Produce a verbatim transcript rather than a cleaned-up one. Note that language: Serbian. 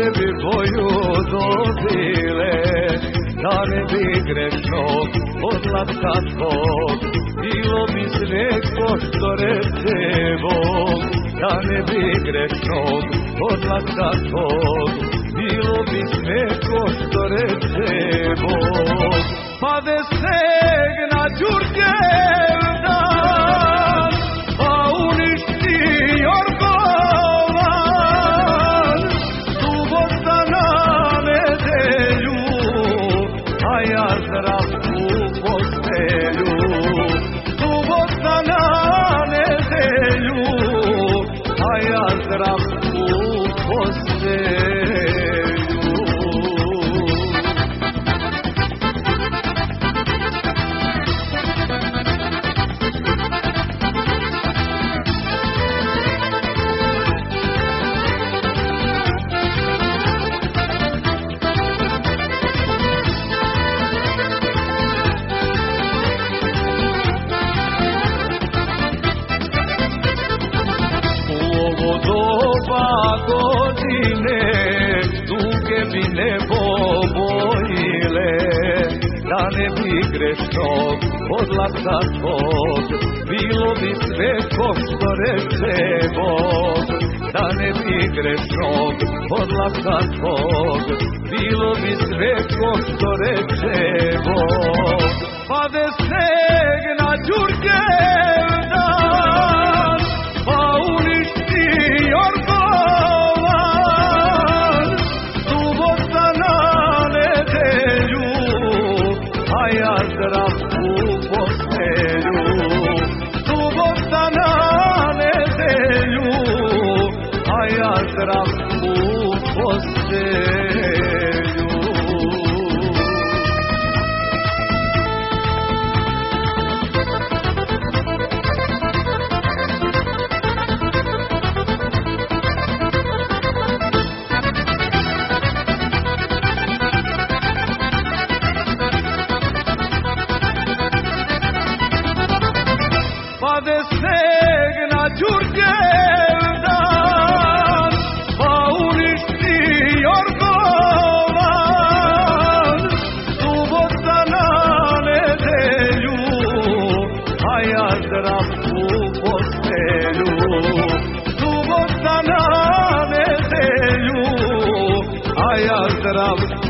bi boju dobile, da ne bi grešnog odlaska tvog, bilo bi sve ko što reče Bog. Da ne bi grešnog odlaska tvog, bilo bi sve ko što reče Bog. Pade sneg na Đurđev dan, pa uništi Jorgovan. Subota na nedelju, a ja zdrav u postelju. Subota na nedelju, a ja zdrav u postelju. Godine duge bi nebo bojile, da ne bi grešnog odlaska tvog, bilo bi sve ko što reče Bog. Da ne bi grešnog odlaska tvog, bilo bi sve ko što reče Bog. Pade sneg na Đurđev dan, pa uništi Jorgovan. Subota na nedelju, a ja zdrav u postelju. Subota na nedelju, a ja zdrav u postelju. Pade sneg na Đurđev dan, pa uništi Jorgovan. Subota na nedelju, a ja zdrav u postelju. Subota na nedelju, a ja zdrav